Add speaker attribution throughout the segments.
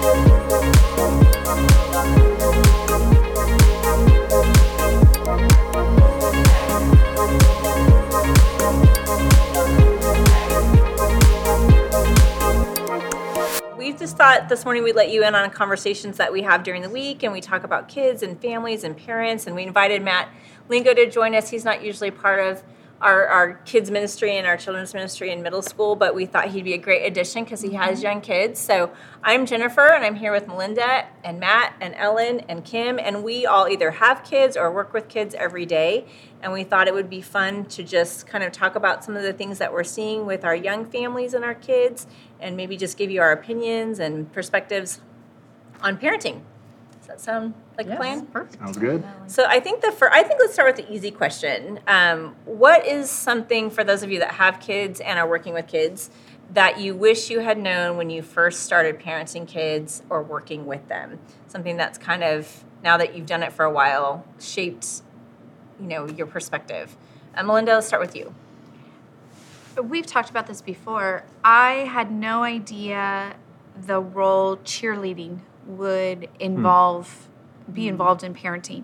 Speaker 1: We just thought this morning we'd let you in on conversations that we have during the week, and we talk about kids and families and parents, and we invited Matt Lingo to join us. He's not usually part of our kids ministry and our children's ministry in middle school, but we thought he'd be a great addition because he has young kids. So I'm Jennifer, and I'm here with Melinda and Matt and Ellen and Kim, and we all either have kids or work with kids every day, and we thought it would be fun to just kind of talk about some of the things that we're seeing with our young families and our kids, and maybe just give you our opinions and perspectives on parenting. Does that sound like a plan?
Speaker 2: Perfect.
Speaker 3: Sounds good.
Speaker 1: So I think let's start with the easy question. What is something for those of you that have kids and are working with kids that you wish you had known when you first started parenting kids or working with them? Something that's kind of, now that you've done it for a while, shaped, your perspective. Melinda, let's start with you.
Speaker 4: We've talked about this before. I had no idea the role cheerleading would be involved in parenting.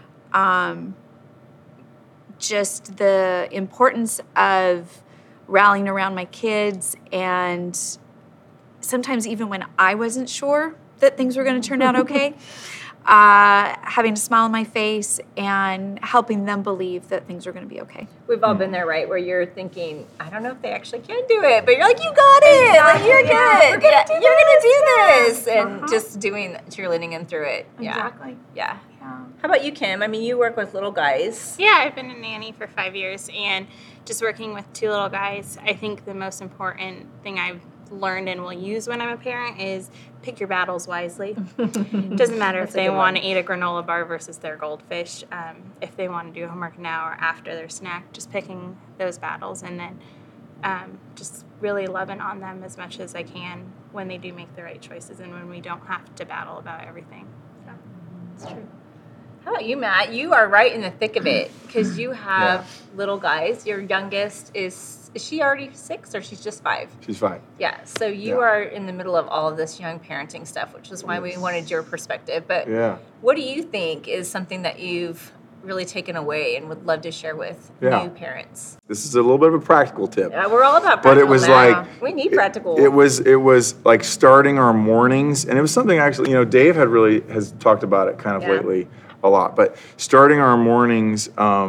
Speaker 4: Just the importance of rallying around my kids, and sometimes even when I wasn't sure that things were going to turn out okay, having a smile on my face and helping them believe that things are going to be okay.
Speaker 1: We've all been there, right? Where you're thinking, I don't know if they actually can do it, but you're like, you got it.
Speaker 4: Exactly.
Speaker 1: Like, you're good. You're going to do this. And
Speaker 4: Uh-huh.
Speaker 1: just cheerleading them through it. Yeah.
Speaker 4: Exactly.
Speaker 1: Yeah.
Speaker 4: Yeah.
Speaker 1: How about you, Kim? I mean, you work with little guys.
Speaker 5: Yeah, I've been a nanny for 5 years, and just working with two little guys, I think the most important thing I've learned and will use when I'm a parent is pick your battles wisely. It doesn't matter if they want to eat a granola bar versus their goldfish. If they want to do homework now or after their snack, just picking those battles, and then just really loving on them as much as I can when they do make the right choices and when we don't have to battle about everything. So it's true.
Speaker 1: How about you, Matt? You are right in the thick of it because you have little guys. Your youngest is she already 6 or she's just 5?
Speaker 3: She's 5.
Speaker 1: Yeah, so you are in the middle of all of this young parenting stuff, which is why we wanted your perspective. But what do you think is something that you've really taken away and would love to share with new parents?
Speaker 3: This is a little bit of a practical tip.
Speaker 1: Yeah, we're all about practical.
Speaker 3: But it was
Speaker 1: now. We need practical.
Speaker 3: It was like starting our mornings, and it was something actually, Dave has talked about it kind of lately a lot, but starting our mornings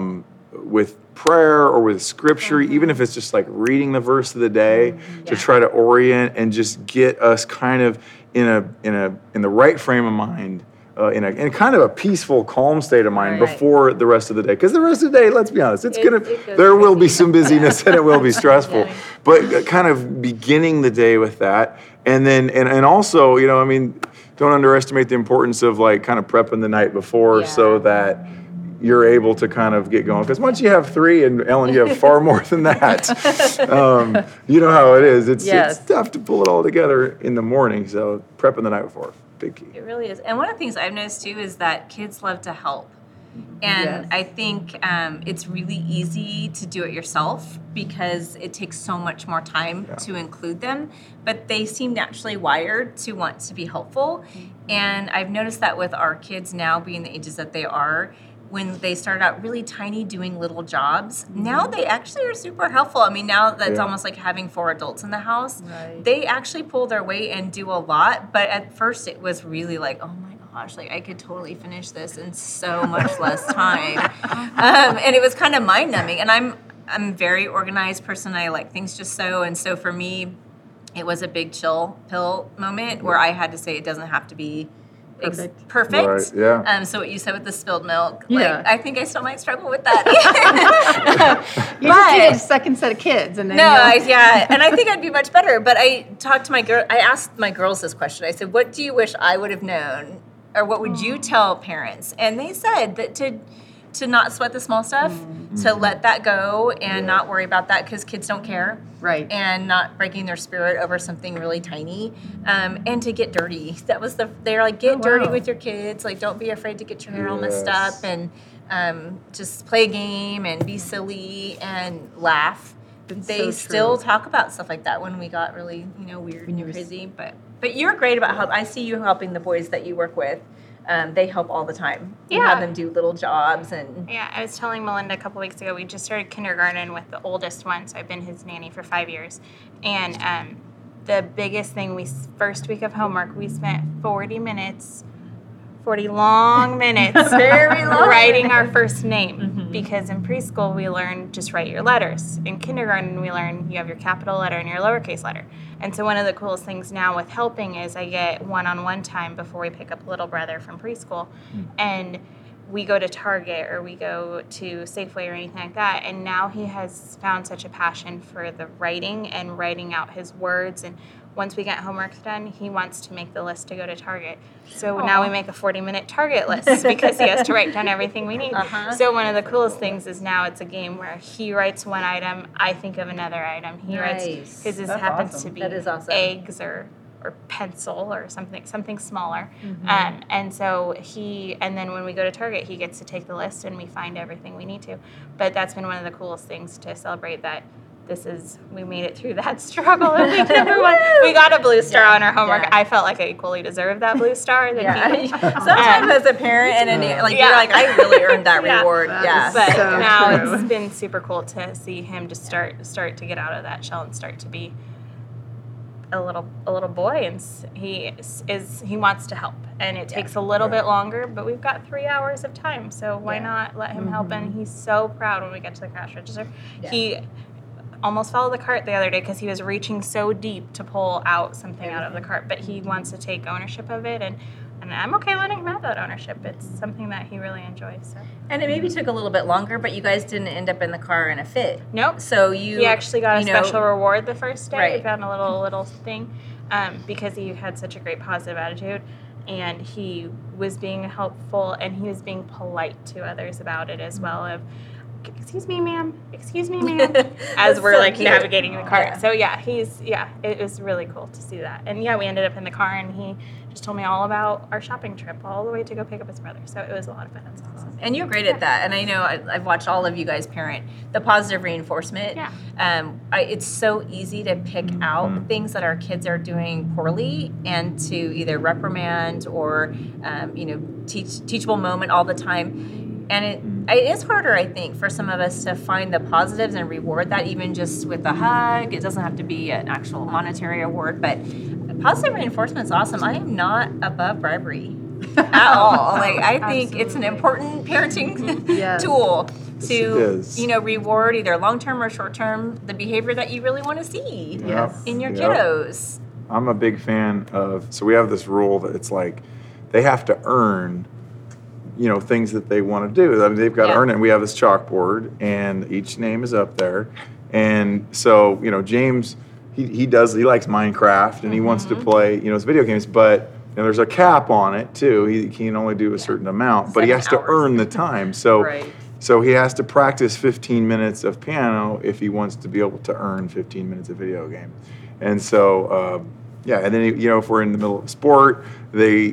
Speaker 3: with prayer or with scripture, even if it's just like reading the verse of the day to try to orient and just get us kind of in the right frame of mind, in kind of a peaceful, calm state of mind before the rest of the day. Because the rest of the day, let's be honest, there will be some busyness and it will be stressful. But kind of beginning the day with that, and then and also, don't underestimate the importance of like kind of prepping the night before so that you're able to kind of get going. Because once you have 3, and Ellen, you have far more than that. You know how it is. It's tough to pull it all together in the morning. So prepping the night before, big key.
Speaker 1: It really is. And one of the things I've noticed too is that kids love to help. And I think it's really easy to do it yourself because it takes so much more time to include them. But they seem naturally wired to want to be helpful. And I've noticed that with our kids now being the ages that they are, when they started out really tiny doing little jobs, now they actually are super helpful. I mean, now that's almost like having 4 adults in the house. Right. They actually pull their weight and do a lot. But at first it was really like, oh my gosh, like I could totally finish this in so much less time. And it was kind of mind numbing. And I'm a very organized person. I like things just so. And so for me, it was a big chill pill moment where I had to say it doesn't have to be perfect.
Speaker 3: Right, yeah.
Speaker 1: So what you said with the spilled milk, I think I still might struggle with that.
Speaker 2: You just need a second set of kids, and then
Speaker 1: and I think I'd be much better. But I talked to I asked my girls this question. I said, "What do you wish I would have known, or what would you tell parents?" And they said that to not sweat the small stuff, to let that go and not worry about that because kids don't care.
Speaker 2: Right.
Speaker 1: And not breaking their spirit over something really tiny. And to get dirty. That was they're like, get dirty with your kids. Like, don't be afraid to get your hair all messed up and just play a game and be silly and laugh. They still talk about stuff like that when we got really, weird and crazy. But But you're great about help. I see you helping the boys that you work with. They help all the time. You
Speaker 5: Yeah.
Speaker 1: have them do little jobs and.
Speaker 5: Yeah, I was telling Melinda a couple weeks ago, we just started kindergarten with the oldest one, so I've been his nanny for 5 years. And the biggest thing, first week of homework, we spent 40 long minutes
Speaker 1: Very long.
Speaker 5: writing our first name. Because in preschool, we learn just write your letters. In kindergarten, we learn you have your capital letter and your lowercase letter. And so one of the coolest things now with helping is I get one-on-one time before we pick up little brother from preschool. And we go to Target or we go to Safeway or anything like that. And now he has found such a passion for the writing and writing out his words. And once we get homework done, he wants to make the list to go to Target. So now we make a 40-minute Target list because he has to write down everything we need. So one of the coolest things is now it's a game where he writes one item, I think of another item. He writes, his happens to be
Speaker 1: That is awesome.
Speaker 5: eggs or pencil or something smaller. And so and then when we go to Target, he gets to take the list and we find everything we need to. But that's been one of the coolest things to celebrate that we made it through that struggle and we got a blue star on our homework.
Speaker 1: Yeah.
Speaker 5: I felt like I equally deserved that blue star.
Speaker 1: Sometimes as a parent and you're like, I really earned that reward. Yeah.
Speaker 5: But
Speaker 2: So
Speaker 5: now
Speaker 2: true.
Speaker 5: it's been super cool to see him just start to get out of that shell and start to be a little boy, and he wants to help, and it takes a little bit longer, but we've got 3 hours of time, so why not let him help? And he's so proud when we get to the cash register. He almost fell the cart the other day because he was reaching so deep to pull out something out of the cart, but he wants to take ownership of it, and I'm okay letting him have that ownership. It's something that he really enjoys. So.
Speaker 1: And it maybe took a little bit longer, but you guys didn't end up in the car in a fit.
Speaker 5: Nope.
Speaker 1: So
Speaker 5: He actually got a special reward the first day.
Speaker 1: Right.
Speaker 5: We found a little thing because he had such a great positive attitude, and he was being helpful, and he was being polite to others about it as well. Of, excuse me, ma'am. Excuse me, ma'am. As we're
Speaker 1: so cute.
Speaker 5: navigating the cart.
Speaker 1: Yeah.
Speaker 5: So it was really cool to see that. And we ended up in the car, and he just told me all about our shopping trip all the way to go pick up his brother. So it was a lot of fun. That's awesome.
Speaker 1: And you're great at that. And I know I've watched all of you guys parent. The positive reinforcement.
Speaker 5: Yeah.
Speaker 1: It's so easy to pick out things that our kids are doing poorly and to either reprimand or, teachable moment all the time. And it is harder, I think, for some of us to find the positives and reward that, even just with a hug. It doesn't have to be an actual monetary award, but positive reinforcement is awesome. I am not above bribery at all. I think it's an important parenting
Speaker 2: Yes.
Speaker 1: tool
Speaker 3: It
Speaker 1: to,
Speaker 3: is.
Speaker 1: reward either long-term or short-term the behavior that you really want to see
Speaker 2: Yes.
Speaker 1: in your
Speaker 3: Yep.
Speaker 1: kiddos.
Speaker 3: I'm a big fan of, so we have this rule that it's like they have to earn, things that they want to do. I mean, they've got to
Speaker 1: Yeah.
Speaker 3: earn it. And we have this chalkboard, and each name is up there. And so, James, he likes Minecraft, and he wants to play, his video games, but there's a cap on it too. He can only do a certain amount, but he
Speaker 1: 7
Speaker 3: has to
Speaker 1: hours.
Speaker 3: earn the time. So,
Speaker 1: Right.
Speaker 3: so he has to practice 15 minutes of piano if he wants to be able to earn 15 minutes of video game. And so, and then, if we're in the middle of sport, they,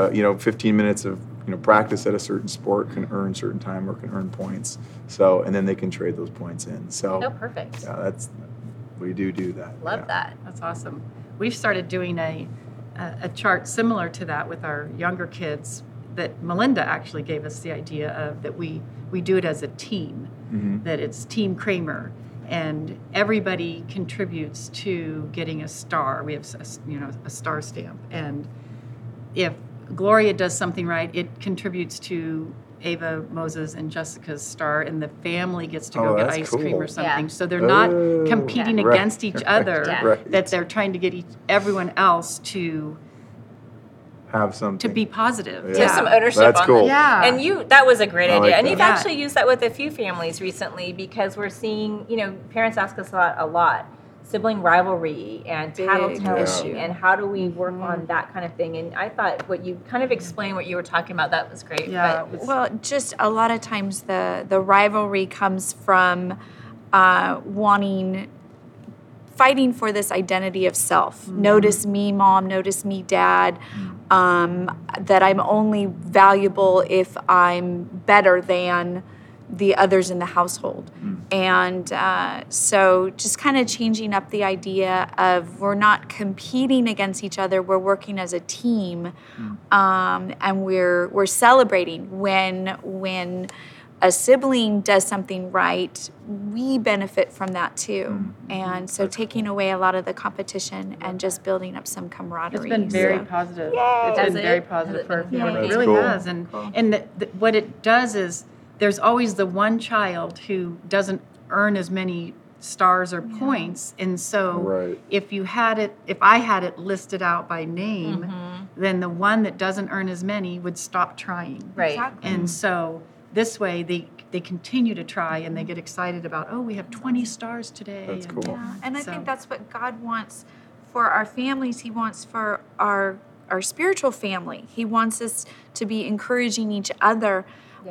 Speaker 3: 15 minutes of, practice at a certain sport can earn certain time or can earn points. So, and then they can trade those points in. So,
Speaker 1: Oh, perfect.
Speaker 3: yeah, we do that.
Speaker 1: Love
Speaker 3: yeah.
Speaker 1: that.
Speaker 2: That's awesome. We've started doing a chart similar to that with our younger kids that Melinda actually gave us the idea of, that we do it as a team, that it's Team Kramer, and everybody contributes to getting a star. We have a star stamp, and if Gloria does something right, it contributes to Ava, Moses, and Jessica's star, and the family gets to go get
Speaker 3: that's
Speaker 2: ice
Speaker 3: cool.
Speaker 2: cream or something.
Speaker 1: Yeah.
Speaker 2: So they're not
Speaker 3: Oh,
Speaker 2: competing
Speaker 3: right,
Speaker 2: against each other,
Speaker 3: right.
Speaker 2: that they're trying to get everyone else to
Speaker 3: Have something.
Speaker 2: be positive.
Speaker 3: Yeah.
Speaker 1: Take some ownership
Speaker 3: That's
Speaker 1: on
Speaker 3: cool.
Speaker 1: that.
Speaker 2: Yeah.
Speaker 1: And that was a great
Speaker 3: I
Speaker 1: idea.
Speaker 3: like
Speaker 1: And
Speaker 3: that.
Speaker 1: you've
Speaker 2: Yeah.
Speaker 1: actually used that with a few families recently, because we're seeing, parents ask us a lot, sibling rivalry and tattletelling,
Speaker 2: issue.
Speaker 1: and how do we work on that kind of thing. And I thought what you kind of explained what you were talking about, that was great.
Speaker 2: Yeah,
Speaker 1: But
Speaker 2: it was-
Speaker 4: Well, just a lot of times the rivalry comes from fighting for this identity of self. Notice me, mom, notice me, dad, that I'm only valuable if I'm better than the others in the household. And so just kind of changing up the idea of we're not competing against each other, we're working as a team, and we're celebrating when a sibling does something right, we benefit from that too. And so taking away a lot of the competition and just building up some camaraderie.
Speaker 2: It's been very
Speaker 4: So-
Speaker 2: positive.
Speaker 4: Yay!
Speaker 2: It's
Speaker 1: Has
Speaker 2: been
Speaker 1: it?
Speaker 2: very
Speaker 1: Has
Speaker 2: positive
Speaker 1: it been
Speaker 2: for
Speaker 1: for
Speaker 2: everyone.
Speaker 1: you?
Speaker 2: It really
Speaker 3: Cool.
Speaker 2: has. And what it does is there's always the one child who doesn't earn as many stars or points, and so
Speaker 3: Right.
Speaker 2: if I had it listed out by name, then the one that doesn't earn as many would stop trying.
Speaker 1: Right.
Speaker 4: Exactly.
Speaker 2: And so this way they continue to try and they get excited about, oh, we have 20 stars today.
Speaker 3: That's cool.
Speaker 4: Yeah, and I
Speaker 2: So-
Speaker 4: think that's what God wants for our families. He wants for our spiritual family. He wants us to be encouraging each other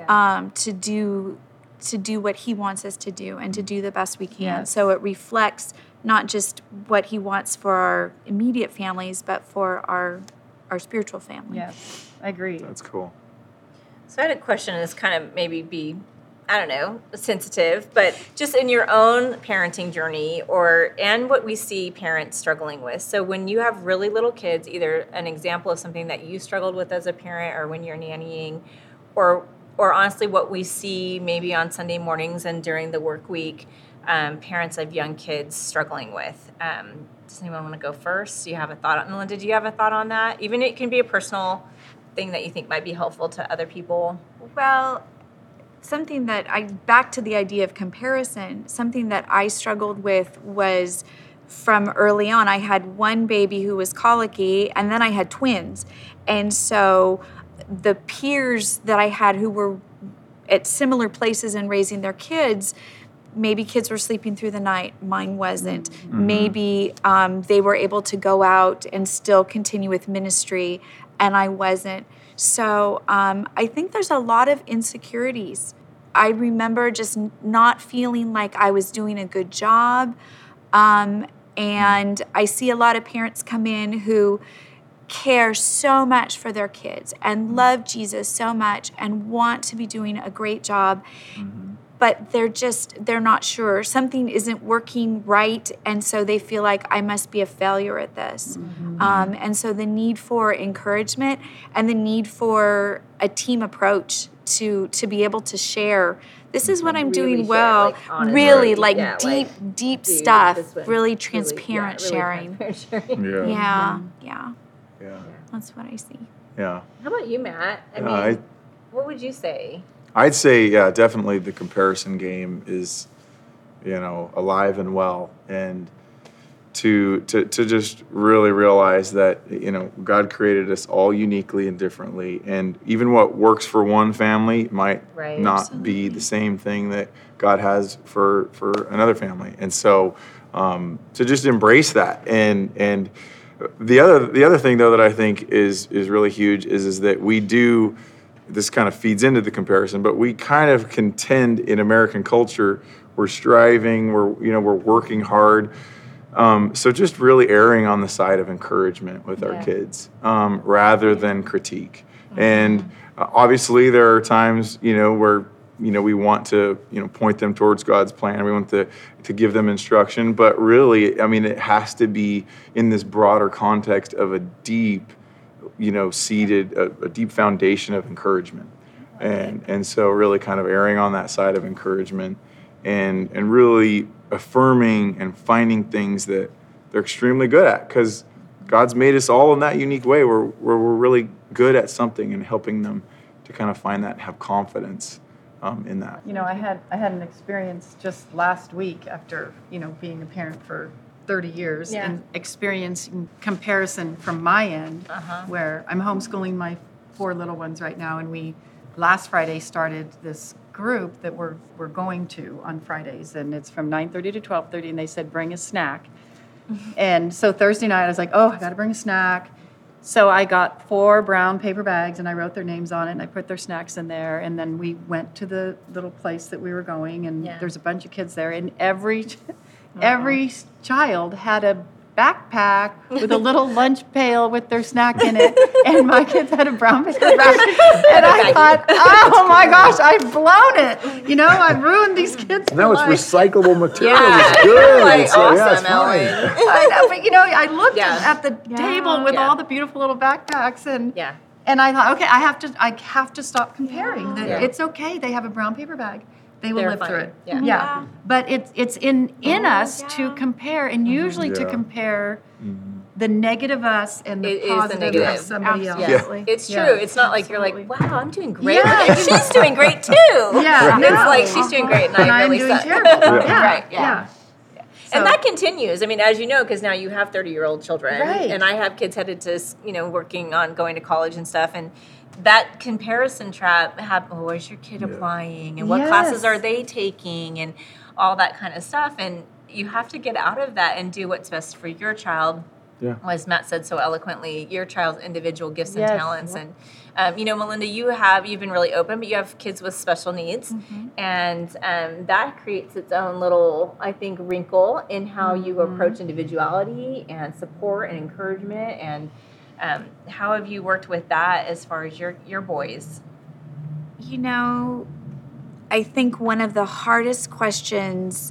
Speaker 4: to do what He wants us to do and to do the best we can.
Speaker 2: Yes.
Speaker 4: So it reflects not just what He wants for our immediate families, but for our spiritual family.
Speaker 2: Yes, I agree.
Speaker 3: That's cool.
Speaker 1: So I had a question that's kind of maybe be, I don't know, sensitive, but just in your own parenting journey and what we see parents struggling with. So when you have really little kids, either an example of something that you struggled with as a parent or when you're nannying, or honestly what we see maybe on Sunday mornings and during the work week, parents of young kids struggling with. Does anyone want to go first? Do you have a thought on, Melinda, do you have a thought on that? Even it can be a personal thing that you think might be helpful to other people.
Speaker 4: Well, something that back to the idea of comparison, something that I struggled with was from early on. I had one baby who was colicky, and then I had twins. And so the peers that I had who were at similar places in raising their kids, maybe kids were sleeping through the night, mine wasn't. Maybe they were able to go out and still continue with ministry, and I wasn't. So I think there's a lot of insecurities. I remember just not feeling like I was doing a good job. And I see a lot of parents come in who care so much for their kids and love Jesus so much and want to be doing a great job. But they're not sure. Something isn't working right, and so they feel like I must be a failure at this. And so the need for encouragement and the need for a team approach to be able to share, this is what I'm
Speaker 1: Really
Speaker 4: doing
Speaker 1: share,
Speaker 4: well,
Speaker 1: like, honest,
Speaker 4: really
Speaker 1: right?
Speaker 4: like
Speaker 1: Yeah,
Speaker 4: deep
Speaker 1: Dude,
Speaker 4: stuff,
Speaker 1: this one
Speaker 4: really transparent sharing.
Speaker 1: transparent sharing.
Speaker 3: Yeah.
Speaker 4: Yeah,
Speaker 3: Yeah.
Speaker 4: that's what I see.
Speaker 3: Yeah.
Speaker 1: How about you, Matt? I
Speaker 3: Yeah,
Speaker 1: mean, what would you say?
Speaker 3: I'd say, yeah, definitely the comparison game is, alive and well. And to just really realize that, God created us all uniquely and differently. And even what works for one family might
Speaker 1: Right.
Speaker 3: not be the same thing that God has for another family. And so to just embrace that. And the other thing, though, that I think is really huge is that we do, this kind of feeds into the comparison, but we kind of contend in American culture. We're striving, we're working hard. So just really erring on the side of encouragement with our kids rather than critique. And obviously there are times, where, we want to, point them towards God's plan. We want to give them instruction. But really, I mean, it has to be in this broader context of a deep, seated, a deep foundation of encouragement. And so really kind of erring on that side of encouragement and really affirming and finding things that they're extremely good at, because God's made us all in that unique way where we're really good at something, and helping them to kind of find that and have confidence in that.
Speaker 2: I had an experience just last week after, being a parent for 30 years and experiencing comparison from my end, where I'm homeschooling my 4 little ones right now, and we last Friday started this group that we're going to on Fridays, and it's from 9:30 to 12:30, and they said bring a snack. And so Thursday night I was like, oh, I got to bring a snack. So I got 4 brown paper bags, and I wrote their names on it, and I put their snacks in there, and then we went to the little place that we were going, and there's a bunch of kids there, and every child had backpack with a little lunch pail with their snack in it, and my kids had a brown paper bag. And I thought, oh my gosh, I've blown it. You know, I've ruined these kids'
Speaker 3: No, it's
Speaker 2: life.
Speaker 3: recyclable material.
Speaker 1: Yeah.
Speaker 3: It's good.
Speaker 1: Like,
Speaker 3: It's like, yeah, it's
Speaker 1: awesome,
Speaker 3: fine.
Speaker 1: Ellen.
Speaker 2: I know, but you know, I looked
Speaker 1: Yeah.
Speaker 2: at the table with
Speaker 1: Yeah.
Speaker 2: all the beautiful little backpacks, and
Speaker 1: Yeah.
Speaker 2: and I thought, okay, I have to stop comparing. That
Speaker 1: Yeah.
Speaker 2: it's okay. They have a brown paper bag. They will
Speaker 1: They're
Speaker 2: live through
Speaker 1: fine.
Speaker 2: it.
Speaker 1: Yeah.
Speaker 4: Yeah.
Speaker 2: But it's in us to compare, and usually to
Speaker 3: Yeah.
Speaker 2: compare the negative us and the
Speaker 1: It is the
Speaker 2: positive
Speaker 1: negative.
Speaker 2: of somebody else.
Speaker 4: Absolutely.
Speaker 1: It's true.
Speaker 2: Yeah.
Speaker 1: It's not like you're like, wow, I'm doing great.
Speaker 2: Yeah.
Speaker 1: She's doing great too.
Speaker 2: Yeah.
Speaker 1: It's
Speaker 2: No.
Speaker 1: like she's doing great and
Speaker 2: And
Speaker 1: I
Speaker 2: I'm
Speaker 1: really
Speaker 2: doing
Speaker 1: suck.
Speaker 2: terrible. Yeah.
Speaker 1: Right.
Speaker 2: Yeah.
Speaker 1: And
Speaker 2: So-
Speaker 1: that continues. I mean, as you know, because now you have 30-year-old children,
Speaker 2: Right.
Speaker 1: and I have kids headed to, working on going to college and stuff, and that comparison trap. Where's your kid applying, and what
Speaker 2: Yes.
Speaker 1: classes are they taking, and all that kind of stuff. And you have to get out of that and do what's best for your child.
Speaker 3: Yeah.
Speaker 1: As Matt said so eloquently, your child's individual gifts and
Speaker 2: Yes.
Speaker 1: talents. And, Melinda, you've been really open, but you have kids with special needs. And that creates its own little, I think, wrinkle in how you approach individuality and support and encouragement. And how have you worked with that as far as your boys?
Speaker 4: You know, I think one of the hardest questions,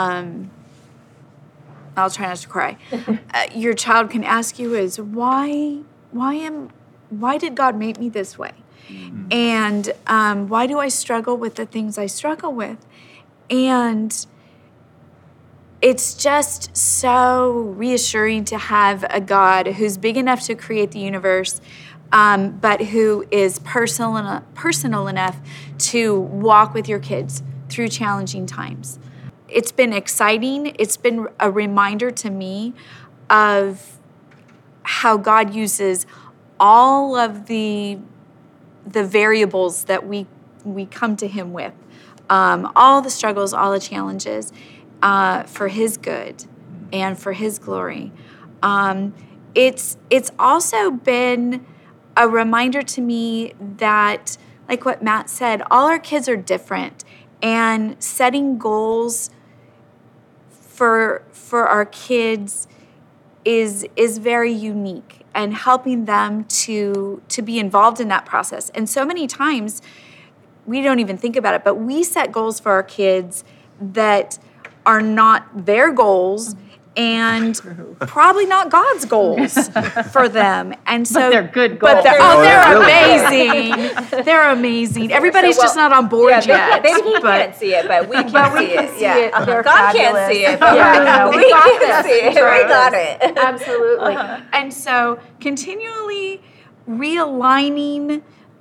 Speaker 4: I'll try not to cry, your child can ask you is, why did God make me this way? And why do I struggle with the things I struggle with? And it's just so reassuring to have a God who's big enough to create the universe, but who is personal enough to walk with your kids through challenging times. It's been exciting. It's been a reminder to me of how God uses all of the variables that we come to Him with, all the struggles, all the challenges, for His good and for His glory. It's also been a reminder to me that, like what Matt said, all our kids are different, and setting goals for our kids is very unique, and helping them to be involved in that process. And so many times we don't even think about it, but we set goals for our kids that are not their goals and probably not God's goals for them. And so
Speaker 2: But they're good goals.
Speaker 4: they're amazing. They're amazing. Everybody's just not on board yet.
Speaker 1: They
Speaker 4: but
Speaker 1: can't see it, but we can see it.
Speaker 4: see it. They're
Speaker 1: God
Speaker 4: fabulous.
Speaker 1: can't see it, but
Speaker 4: Yeah,
Speaker 1: we
Speaker 4: we got
Speaker 1: can
Speaker 4: this.
Speaker 1: see it.
Speaker 4: Right.
Speaker 1: We got it.
Speaker 4: Absolutely. And so continually realigning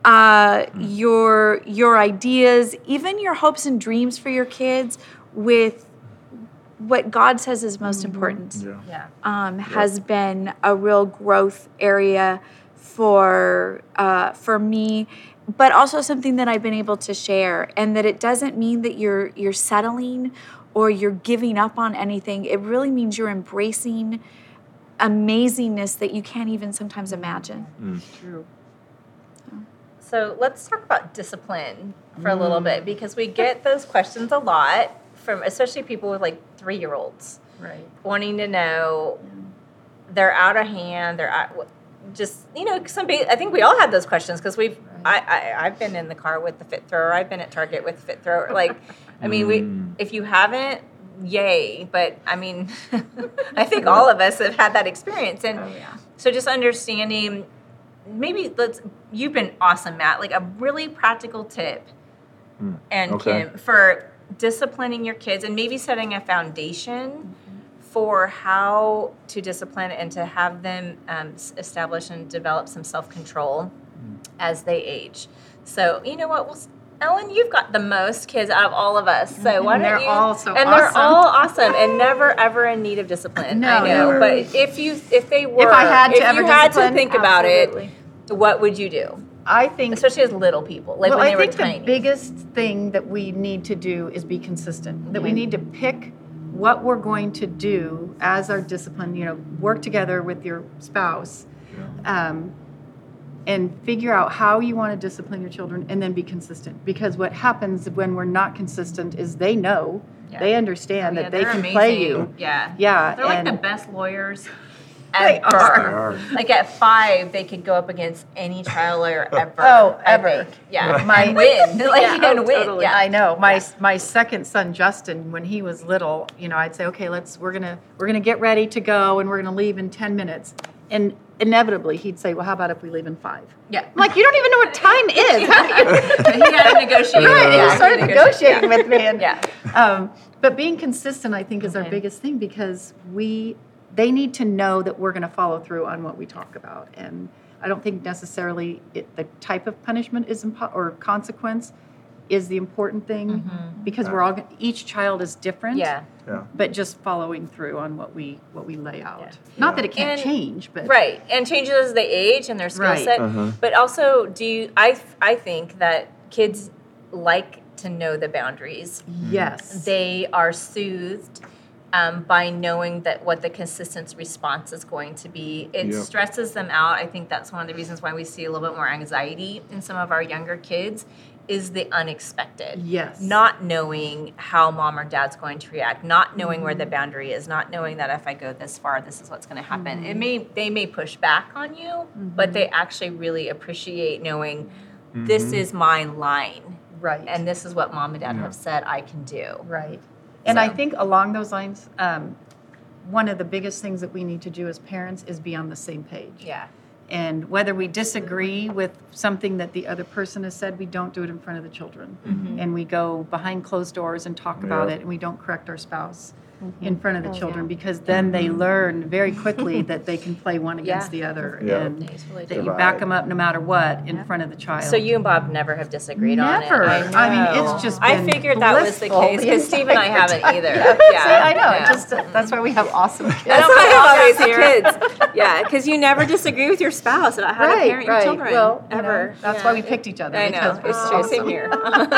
Speaker 4: your ideas, even your hopes and dreams for your kids, with what God says is most important, has been a real growth area for me, but also something that I've been able to share. And that it doesn't mean that you're settling or you're giving up on anything. It really means you're embracing amazingness that you can't even sometimes imagine.
Speaker 2: True.
Speaker 1: So let's talk about discipline for a little bit, because we get those questions a lot from especially people with like 3-year-olds
Speaker 2: Right.
Speaker 1: wanting to know they're out of hand, they're out, just, I think we all had those questions because I've been in the car with the fit thrower, I've been at Target with the fit thrower. Like, I mean, if you haven't, yay, but I mean, I think all of us have had that experience. And so just understanding, you've been awesome, Matt, like a really practical tip, and Kim, for disciplining your kids and maybe setting a foundation for how to discipline and to have them establish and develop some self-control as they age. So, you know what? Well, Ellen, you've got the most kids out of all of us. So why don't
Speaker 2: they're
Speaker 1: you?
Speaker 2: all so
Speaker 1: and
Speaker 2: awesome.
Speaker 1: they're all awesome and never ever in need of discipline.
Speaker 2: No,
Speaker 1: I know,
Speaker 2: never.
Speaker 1: but if you
Speaker 2: I had to ever
Speaker 1: you had to
Speaker 2: discipline,
Speaker 1: think about
Speaker 4: absolutely.
Speaker 1: it, what would you do?
Speaker 2: I think
Speaker 1: Especially as little people, like
Speaker 2: well,
Speaker 1: when they
Speaker 2: I
Speaker 1: were
Speaker 2: think
Speaker 1: tiny.
Speaker 2: the biggest thing that we need to do is be consistent. That we need to pick what we're going to do as our discipline. Work together with your spouse, and figure out how you want to discipline your children, and then be consistent. Because what happens when we're not consistent is they know They understand that they
Speaker 1: they're
Speaker 2: can play
Speaker 1: amazing.
Speaker 2: you.
Speaker 1: Yeah.
Speaker 2: Yeah,
Speaker 1: They're like
Speaker 2: and
Speaker 1: the best lawyers
Speaker 2: They
Speaker 1: ever.
Speaker 2: are.
Speaker 1: Like at 5, they could go up against any trial lawyer ever.
Speaker 2: Oh,
Speaker 1: I
Speaker 2: ever.
Speaker 1: think. Yeah.
Speaker 2: My-
Speaker 1: and win. Like,
Speaker 2: Yeah,
Speaker 1: and win.
Speaker 2: totally.
Speaker 1: Yeah.
Speaker 2: I know. My second son Justin, when he was little, I'd say, okay, we're gonna get ready to go, and we're gonna leave in 10 minutes, and inevitably he'd say, well, how about if we leave in 5?
Speaker 1: Yeah.
Speaker 2: I'm like, you don't even know what time is. How do you?
Speaker 1: He had to negotiate.
Speaker 2: Right,
Speaker 1: Yeah,
Speaker 2: he started negotiating with me, and
Speaker 1: Yeah.
Speaker 2: but being consistent, I think, is our biggest thing, because they need to know that we're going to follow through on what we talk about, and I don't think necessarily the type of punishment is or consequence is the important thing, because each child is different.
Speaker 1: Yeah.
Speaker 2: But just following through on what we lay out. Not that it can't
Speaker 1: And-
Speaker 2: change, but
Speaker 1: Right, and changes as they age and their skill
Speaker 2: Right.
Speaker 1: set. But also, I think that kids like to know the boundaries.
Speaker 2: yes,
Speaker 1: They are soothed by knowing that what the consistent response is going to be. It
Speaker 3: Yep.
Speaker 1: stresses them out. I think that's one of the reasons why we see a little bit more anxiety in some of our younger kids, is the unexpected.
Speaker 2: Yes.
Speaker 1: Not knowing how mom or dad's going to react, not knowing where the boundary is, not knowing that if I go this far, this is what's going to happen. They may push back on you, but they actually really appreciate knowing this is my line,
Speaker 2: right.
Speaker 1: and this is what mom and dad have said I can do.
Speaker 2: Right. And I
Speaker 1: So-
Speaker 2: think along those lines, one of the biggest things that we need to do as parents is be on the same page.
Speaker 1: Yeah.
Speaker 2: And whether we disagree with something that the other person has said, we don't do it in front of the children. And we go behind closed doors and talk about
Speaker 3: Yeah.
Speaker 2: it, and we don't correct our spouse in front of the children, because then they learn very quickly that they can play one against the other,
Speaker 3: Yeah.
Speaker 2: and
Speaker 1: It's really
Speaker 2: that you
Speaker 3: Divide.
Speaker 2: back them up no matter what in front of the child.
Speaker 1: So you and Bob never have disagreed on it.
Speaker 2: Never. I mean,
Speaker 1: know.
Speaker 2: it's just
Speaker 1: I
Speaker 2: been
Speaker 1: figured that was the
Speaker 2: blissful
Speaker 1: case
Speaker 2: the
Speaker 1: because Steve and I
Speaker 2: entire
Speaker 1: haven't
Speaker 2: time.
Speaker 1: either.
Speaker 2: See, I know.
Speaker 1: Yeah.
Speaker 2: It just that's why we have awesome kids.
Speaker 1: That's why I have amazing kids. Yeah, because you never disagree with your spouse about how to parent your children.
Speaker 2: Well,
Speaker 1: ever.
Speaker 2: that's why we picked each other.
Speaker 1: I know.
Speaker 2: because we're
Speaker 1: It's true. Same
Speaker 2: awesome.
Speaker 1: here.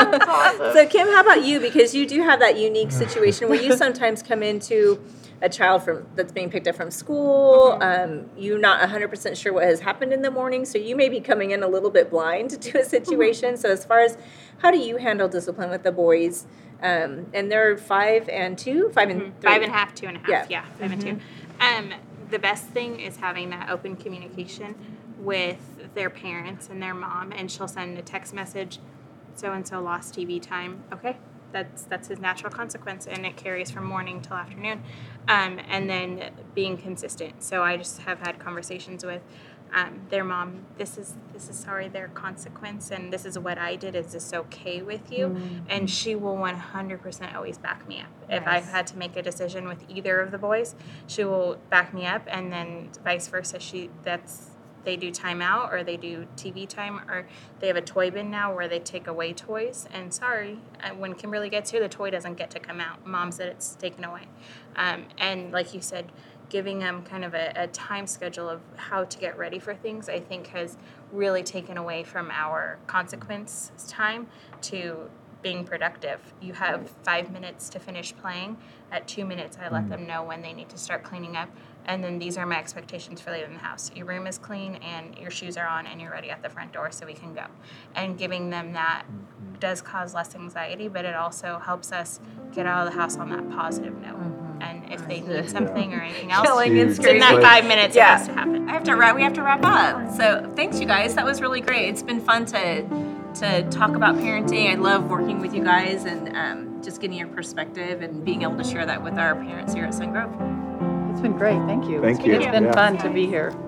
Speaker 1: So Kim, how about you? Because you do have that unique situation where you sometimes come into a child that's being picked up from school. You're not 100% sure what has happened in the morning, so you may be coming in a little bit blind to a situation. So as far as how do you handle discipline with the boys? And they're 5 and 2, 5 and 3.
Speaker 5: 5.5, 2.5. Yeah, 5 and 2. The best thing is having that open communication with their parents and their mom, and she'll send a text message, so and so lost TV time. Okay, that's his natural consequence, and it carries from morning till afternoon. And then being consistent. So I just have had conversations with their mom. This is their consequence, and this is what I did. Is this okay with you? And she will 100% always back me up. If I've had to make a decision with either of the boys, she will back me up, and then vice versa. They do timeout, or they do TV time, or they have a toy bin now where they take away toys. And sorry, when Kimberly gets here, the toy doesn't get to come out. Mom said it's taken away. And like you said, giving them kind of a time schedule of how to get ready for things, I think has really taken away from our consequence time to being productive. You have 5 minutes to finish playing. At 2 minutes, I let them know when they need to start cleaning up. And then these are my expectations for leaving the house. Your room is clean and your shoes are on and you're ready at the front door so we can go. And giving them that does cause less anxiety, but it also helps us get out of the house on that positive note. And if they need something or anything else,
Speaker 1: Killing and
Speaker 5: it's in that
Speaker 1: screaming.
Speaker 5: 5 minutes it
Speaker 1: Yeah.
Speaker 5: has to happen.
Speaker 1: We have to wrap up. So thanks, you guys. That was really great. It's been fun to talk about parenting. I love working with you guys and just getting your perspective and being able to share that with our parents here at Sungrove.
Speaker 2: It's been great. Thank you.
Speaker 3: Thank you.
Speaker 2: It's been
Speaker 3: Yeah.
Speaker 2: fun to be here.